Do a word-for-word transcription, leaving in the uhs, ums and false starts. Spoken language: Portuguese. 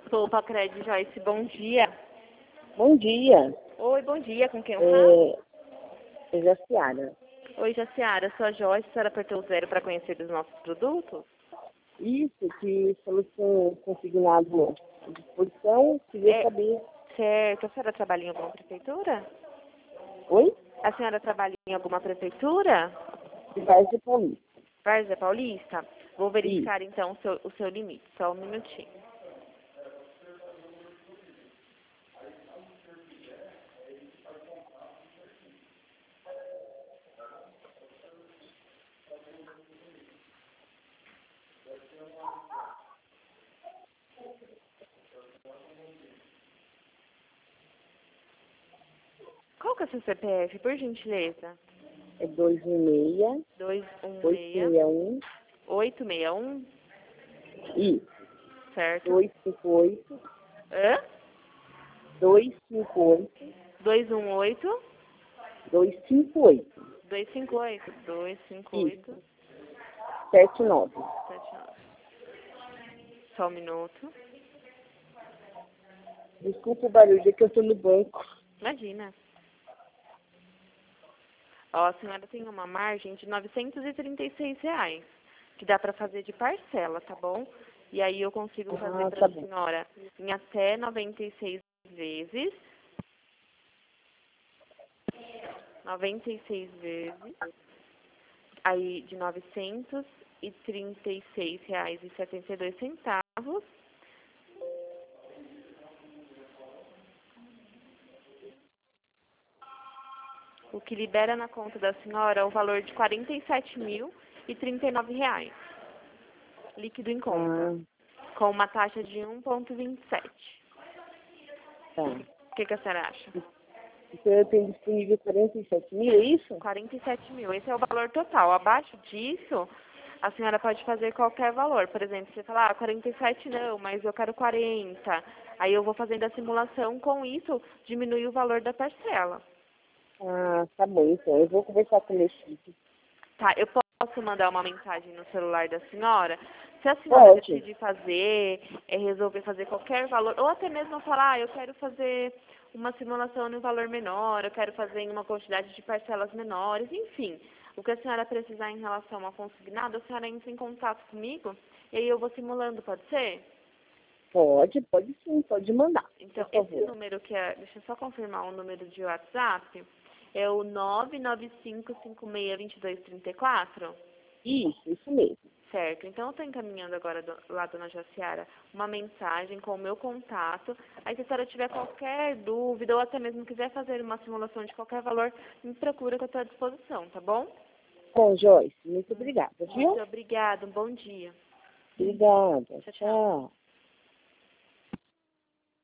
Poupa Crédito, Joyce, bom dia. Bom dia. Oi, bom dia, com quem eu falo? É, é Jaciara. Oi, Jaciara, sou a Joyce, a senhora apertou o zero para conhecer dos nossos produtos? Isso, que estamos com consignado à disposição, queria É, saber... certo. A senhora trabalha em alguma prefeitura? Oi? A senhora trabalha em alguma prefeitura? De Várzea Paulista. Várzea Paulista? Vou Isso. verificar então o seu, o seu limite, só um minutinho. Qual que é o seu C P F, por gentileza? É dois um seis, dois um oito seis, seis um, oito seis um, isso, certo? dois cinco oito, Hã? dois cinco oito, dois um oito, dois cinco oito, dois cinco oito, dois cinco oito, isso, sete nove. sete nove. Só um minuto. Desculpa o barulho, é que eu estou no banco. Imagina. Ó, a senhora tem uma margem de novecentos e trinta e seis reais, que dá para fazer de parcela, tá bom? E aí eu consigo fazer Ah, para tá a bom. senhora em até noventa e seis vezes. noventa e seis vezes. Aí de novecentos e trinta e seis reais e setenta e dois centavos. O que libera na conta da senhora é o valor de quarenta e sete mil e trinta e nove reais. Líquido em conta. Ah, Com uma taxa de um vírgula vinte e sete. tá. O que, que a senhora acha? Então eu tenho disponível quarenta e sete mil, é isso? quarenta e sete mil. Esse é o valor total. Abaixo disso, a senhora pode fazer qualquer valor. Por exemplo, você fala, ah, quarenta e sete não, mas eu quero quarenta. Aí eu vou fazendo a simulação. Com isso, diminui o valor da parcela. Ah, tá bom, então. Eu vou conversar com o meu filho. Tá, eu posso mandar uma mensagem no celular da senhora? Se a senhora Pode. decidir fazer, é, resolver fazer qualquer valor, ou até mesmo falar, ah, eu quero fazer uma simulação em um valor menor, eu quero fazer em uma quantidade de parcelas menores, enfim. O que a senhora precisar em relação ao consignado, a senhora entra em contato comigo e aí eu vou simulando, pode ser? Pode, pode sim, pode mandar, Então, por esse favor. número que é, deixa eu só confirmar o número de WhatsApp, é o nove nove cinco cinco seis dois dois três quatro? Isso, isso mesmo. Certo, então eu estou encaminhando agora do, lá, dona Jaciara, uma mensagem com o meu contato. Aí se a senhora tiver qualquer dúvida ou até mesmo quiser fazer uma simulação de qualquer valor, me procura que eu estou à disposição, tá bom? Bom, Joyce, muito obrigada, viu? Muito obrigada, um bom dia. Obrigada. Tchau, tchau. Tchau.